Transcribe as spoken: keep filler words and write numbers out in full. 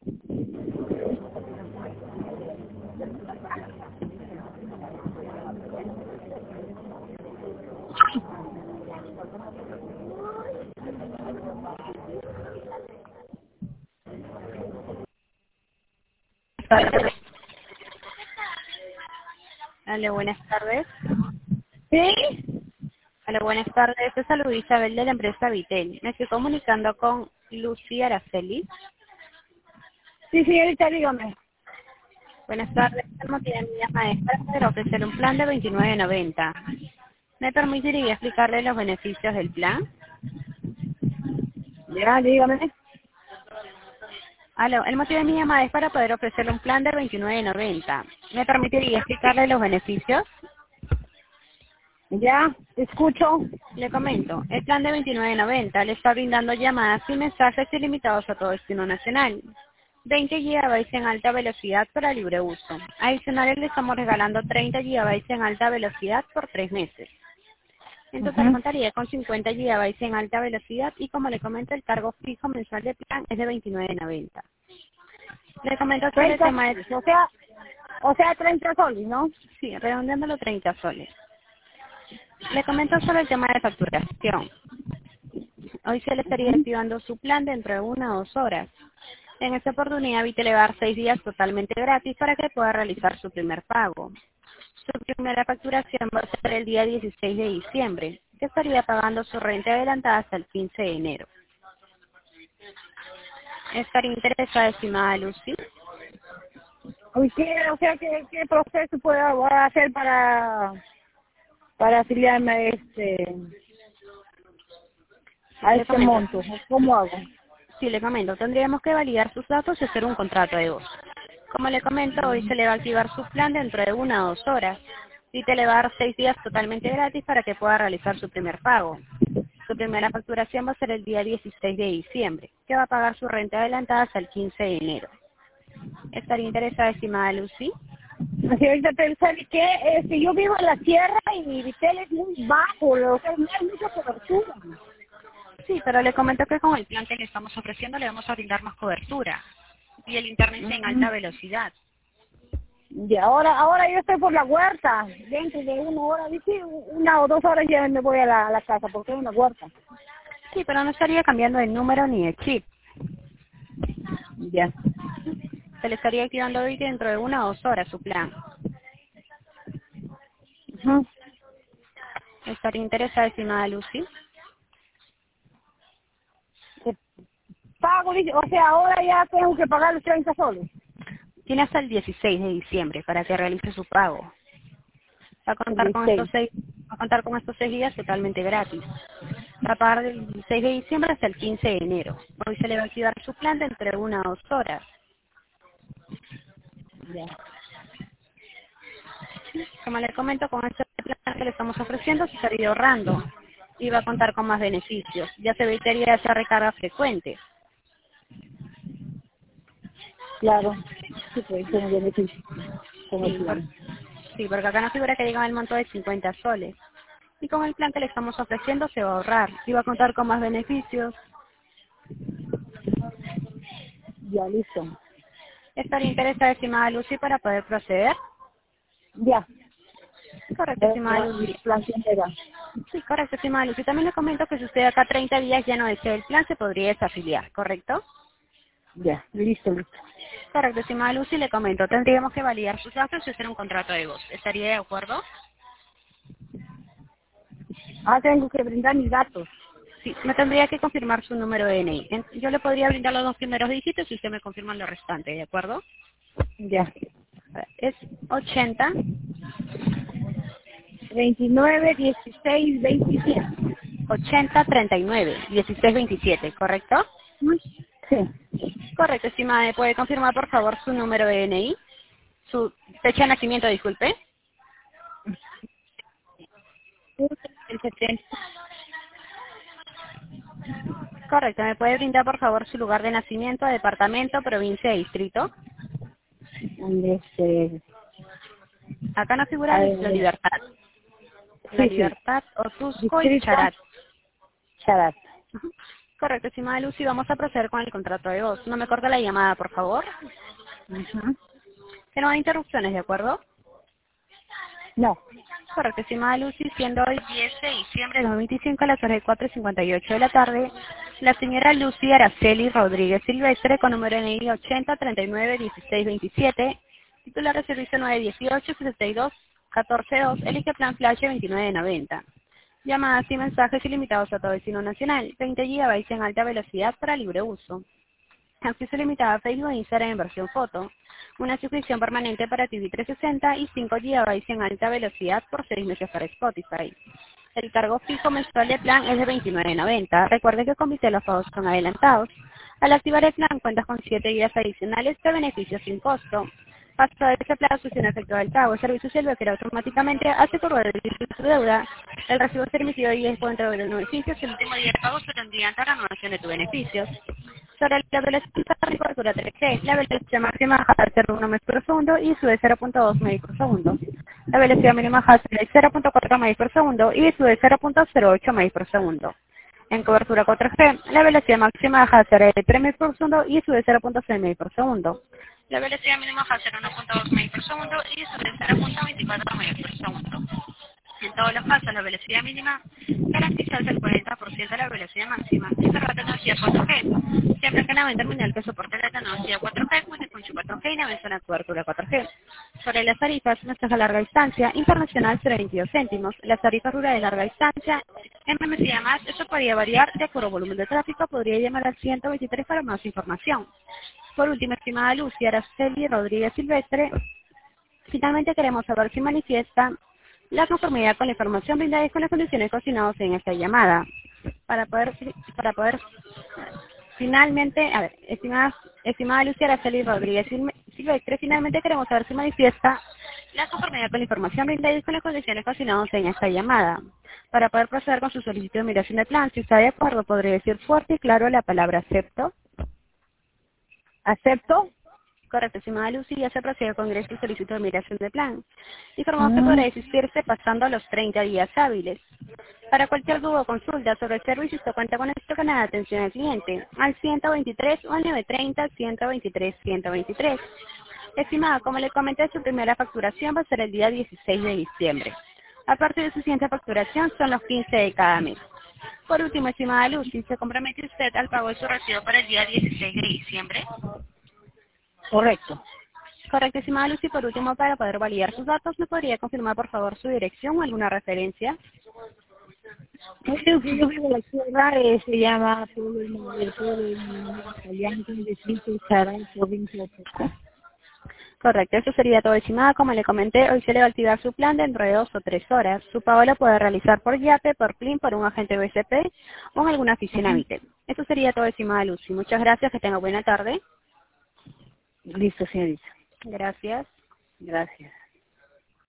Hola, buenas tardes. ¿Sí? Hola, buenas tardes. Es Salud Isabel de la empresa Vitel. Me estoy comunicando con Lucía Araceli. Sí, señorita, dígame. Buenas tardes. El motivo de mi llamada es para poder ofrecer un plan de veintinueve noventa. ¿Me permitiría explicarle los beneficios del plan? Ya, dígame. Aló, el motivo de mi llamada es para poder ofrecerle un plan de veintinueve noventa. ¿Me permitiría explicarle los beneficios? Ya, escucho. Le comento, el plan de veintinueve noventa le está brindando llamadas y mensajes ilimitados a todo destino nacional. veinte gigabytes en alta velocidad para libre uso. Adicional, le estamos regalando treinta gigabytes en alta velocidad por tres meses. En total Ujú. contaría con cincuenta gigabytes en alta velocidad y, como le comento, el cargo fijo mensual de plan es de veintinueve noventa. Le comento sobre el treinta tema de... soles, o sea, o sea, treinta soles, ¿no? Sí, redondeándolo treinta soles. Le comento sobre el tema de facturación. Hoy se le estaría Ujú. activando su plan dentro de una o dos horas. En esta oportunidad, Vite le va a dar seis días totalmente gratis para que pueda realizar su primer pago. Su primera facturación va a ser el día dieciséis de diciembre, que estaría pagando su renta adelantada hasta el quince de enero. ¿Estaría interesada, estimada Lucy? ¿Y qué, o sea, qué, qué proceso puedo hacer para, para afiliarme a este, Sí, a le este comento. monto? ¿Cómo hago? Sí, le comento. Tendríamos que validar sus datos y hacer un contrato de voz. Como le comento, hoy se le va a activar su plan dentro de una o dos horas. Y te le va a dar seis días totalmente gratis para que pueda realizar su primer pago. Su primera facturación va a ser el día dieciséis de diciembre, que va a pagar su renta adelantada hasta el quince de enero. ¿Estaría interesada, estimada Lucy? Señorita, pero ¿sabe qué? Este, yo vivo en la sierra y mi Vitel es muy bajo, o sea, no hay mucha cobertura. Sí, pero le comento que con el plan que le estamos ofreciendo le vamos a brindar más cobertura. Y el internet en Ujú. alta velocidad. Y ahora, ahora yo estoy por la huerta. Dentro de una hora, dice, una o dos horas ya me voy a la, a la casa porque es una huerta. Sí, pero no estaría cambiando de número ni de chip. Ya. Se le estaría activando hoy dentro de una o dos horas su plan. Ujú. ¿Estaría interesada, estimada Lucy? Que pago, dice, o sea, ahora ya tengo que pagar los treinta soles. Tiene hasta el dieciséis de diciembre para que realice su pago. Va a El contar con estos dieciséis. seis, va a contar con estos seis días totalmente gratis. Va a pagar del dieciséis de diciembre hasta el quince de enero. Hoy se le va a activar su plan dentro de una o dos horas. Ya. Como le comento, con este plan que le estamos ofreciendo se estaría ahorrando y va a contar con más beneficios. Ya se evitaría esa recarga frecuente. Claro. Sí, pues tiene beneficio con el Sí, por- plan. sí, porque acá no figura que llega el monto de cincuenta soles. Y con el plan que le estamos ofreciendo se va a ahorrar y va a contar con más beneficios. Ya, listo. ¿Estaría interesada, estimada Lucy, para poder proceder? Ya. Correcto, El estimada plan, Lucy. el plan tiene edad. Sí, correcto, estimada Lucy. También le comento que si usted acá treinta días ya no desea el plan, se podría desafiliar, ¿correcto? Ya, listo, listo. Correcto, estimada Lucy, le comento. Tendríamos que validar sus datos y hacer un contrato de voz. ¿Estaría de acuerdo? Ah, tengo que brindar mis datos. Sí, me tendría que confirmar su número de D N I. En- Yo le podría brindar los dos primeros dígitos y usted me confirma lo restante, ¿de acuerdo? Ya. A ver, es ochenta, veintinueve, dieciséis, veintisiete. ochenta, treinta y nueve, dieciséis, veintisiete, ¿correcto? Sí. Correcto, estimada. ¿Me puede confirmar, por favor, su número de D N I? Su fecha de nacimiento, disculpe. El setenta. Correcto. ¿Me puede brindar, por favor, su lugar de nacimiento, departamento, provincia, distrito? Este, Acá no figura a La ver, Libertad. La sí, sí. Libertad, Otusco y Distrito Charat. Charat. Correcto, estimada Lucy, vamos a proceder con el contrato de voz. No me corte la llamada, por favor. Ujú. Que no hay interrupciones, ¿de acuerdo? No. Correcto, estimada Lucy, siendo hoy diez de diciembre de dos mil veinticinco a las horas cuatro y cincuenta y ocho de la tarde, la señora Lucy Araceli Rodríguez Silvestre, con número N I ochenta treinta y nueve dieciséis veintisiete, titular de servicio nueve dieciocho sesenta y dos catorce dos, elige plan flash veintinueve noventa. Llamadas y mensajes ilimitados a todo destino nacional, veinte gigabytes en alta velocidad para libre uso. Acceso limitado a Facebook e Instagram en versión foto. Una suscripción permanente para T V trescientos sesenta y cinco gigabytes en alta velocidad por seis meses para Spotify. El cargo fijo mensual de plan es de veintinueve noventa. Recuerde que con Vitel los pagos son adelantados. Al activar el plan cuentas con siete días adicionales de beneficios sin costo. Pasado ese plazo sin efecto del pago, el servicio se bloqueará automáticamente hacia tu red de tu deuda. El recibo será emitido y es cuenta de los beneficios. El último día de pago se tendría ante la renovación de tus beneficios. Sobre la velocidad de cobertura tres G, la velocidad máxima va a ser uno metros por segundo y sube cero punto dos megabits por segundo. La velocidad mínima va a ser cero punto cuatro megabits por segundo y sube cero punto cero ocho megabits por segundo. En cobertura cuatro G, la velocidad máxima va a ser de tres megabits por segundo y sube cero punto seis megabits por segundo. La velocidad mínima va a ser uno punto dos megabits por segundo y sube cero punto veinticuatro megabits por segundo. En todos los casos, la velocidad mínima garantiza el cuarenta por ciento de la velocidad máxima y se la tecnología cuatro G, siempre que la venta terminal que soporte la tecnología cuatro G cuente con su cuatro G y la en la cobertura cuatro G. Sobre las tarifas, mensaje a larga distancia, internacional cero punto veintidós céntimos, las tarifas rurales de larga distancia, en M M S y además, eso podría variar de acuerdo al volumen de tráfico, podría llamar al ciento veintitrés para más información. Por último, estimada Lucy Araceli Rodríguez Silvestre, finalmente queremos saber si manifiesta la conformidad con la información brindada y con las condiciones cocinadas en esta llamada. Para poder, para poder finalmente, a ver, estimada, estimada Lucia Araceli Rodríguez Silvestre, finalmente queremos saber si manifiesta la conformidad con la información brindada y con las condiciones cocinadas en esta llamada. Para poder proceder con su solicitud de migración de plan, si está de acuerdo, podría decir fuerte y claro la palabra acepto. ¿Acepto? Correcto, estimada Lucy, ya se procede con ingreso y solicitud de migración de plan. Informamos que Mm. podrá desistirse pasando los treinta días hábiles. Para cualquier duda o consulta sobre el servicio, usted cuenta con nuestro canal de atención al cliente, al ciento veintitrés o al nueve treinta, ciento veintitrés, ciento veintitrés. Estimada, como le comenté, su primera facturación va a ser el día dieciséis de diciembre. A partir de su siguiente facturación son los quince de cada mes. Por último, estimada Lucy, ¿se compromete usted al pago de su recibo para el día dieciséis de diciembre? Correcto. Correcto, estimada Lucy. Por último, para poder validar sus datos, ¿me podría confirmar, por favor, su dirección o alguna referencia? Yo, yo vivo en la tierra, eh, se llama Pueblo del Modelo, Pueblo del Modelo Italiano, distrito de Saray, provincia de Chocó. Correcto, eso sería todo, estimada. Como le comenté, hoy se le va a activar su plan dentro de dos o tres horas. Su pago lo puede realizar por YAPE, por PLIN, por un agente B C P o en alguna oficina Ujú. Vitel. Eso sería todo, estimada Lucy. Muchas gracias, que tenga buena tarde. Listo, señorita. Gracias. Gracias.